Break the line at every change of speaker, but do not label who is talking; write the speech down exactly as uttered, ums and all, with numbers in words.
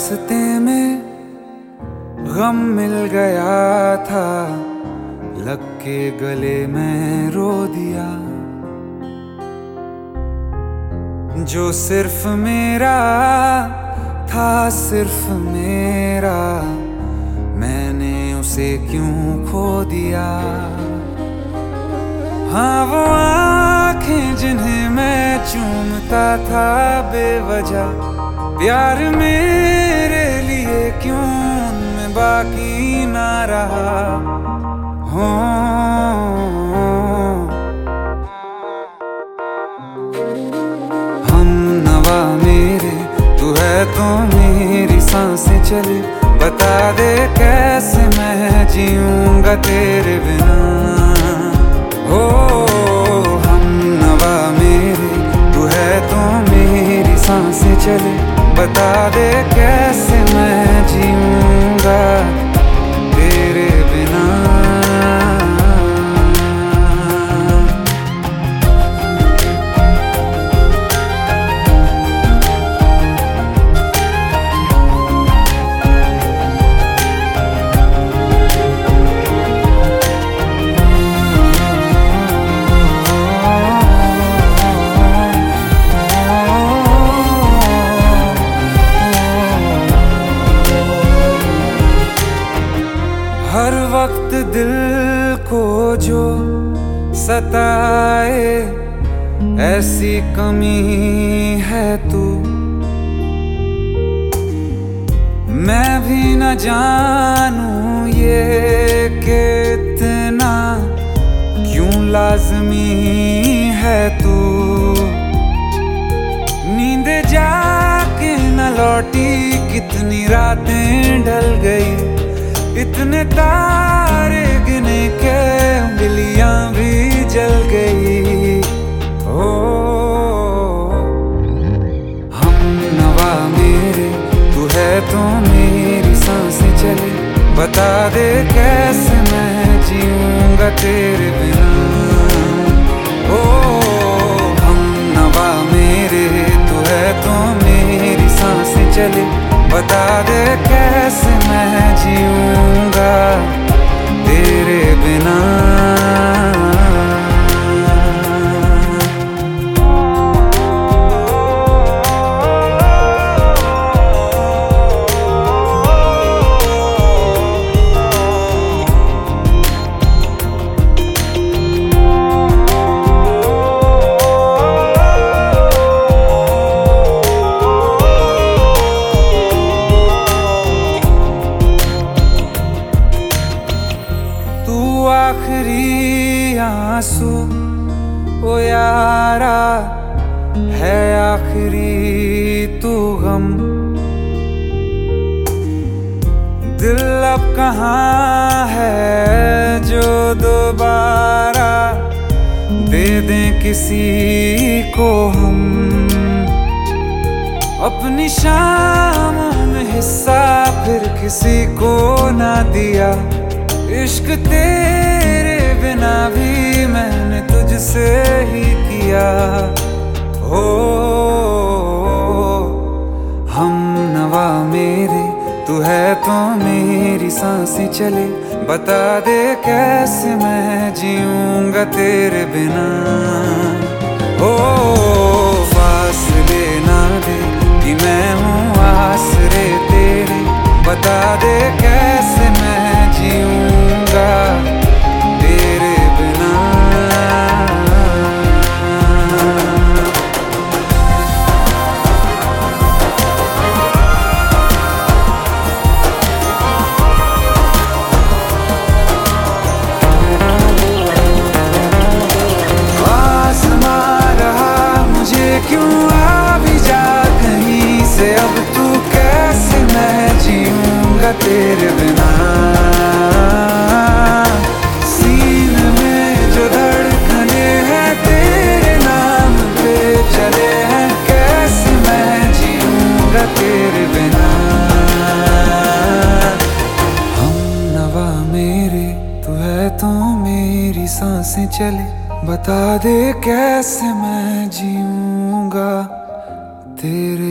रास्ते में गम मिल गया था, लग के गले में रो दिया। जो सिर्फ मेरा था, सिर्फ मेरा, मैंने उसे क्यों खो दिया। हाँ वो आँखें जिन्हें मैं चूमता था बेवजह, प्यार मेरे लिए क्यों उनमें बाकी ना रहा। हो हम नवा मेरे, तू है तो मेरी सांसें चले। बता दे कैसे मैं जीऊंगा तेरे बिना। हो हम नवा मेरे, तू है तो मेरी सांसें चले। बता दे कैसे मैं जीऊंगा तेरे बिना। हर वक्त दिल को जो सताए, ऐसी कमी है तू। मैं भी न जानूं ये कि इतना क्यों लाज़मी है तू। नींद जाके न लौटी, कितनी रातें ढल गई। इतने तारे गिने के उंगलियां भी जल गई। ओ हम नवा मेरे, तू है तो मेरी सांसें चले। बता दे कैसे मैं जीऊंगा तेरे बिना। ओ हम नवा मेरे, तू है तो मेरी सांसें चले। बता दे कैसे मैं जीऊंगा तेरे बिना। आखिरी आंसू ओ यारा है, आखिरी तू गम। दिल अब कहाँ है जो दोबारा दे दें किसी को हम। अपनी शामों में हिस्सा फिर किसी को ना दिया। इश्क तेरे बिना भी मैंने तुझसे ही किया। हो हम नवा मेरे, तू है तो मेरी सांसें चले। बता दे कैसे मैं जीऊंगा तेरे बिना। हो फासले ना दे कि मैं हूँ आसरे तेरे। बता दे कैसे मैं जीऊंगा तेरे बिना। आसमां रहा मुझे क्यों आ भी जा कहीं से। अब तू कैसे मैं जीऊंगा तेरे बिना। सीने में जो धड़कने हैं तेरे नाम पे चले हैं, कैसे मैं जीऊंगा तेरे बिना। हम नवा मेरे, तू है तो मेरी सांसें चले। बता दे कैसे मैं जीऊंगा तेरे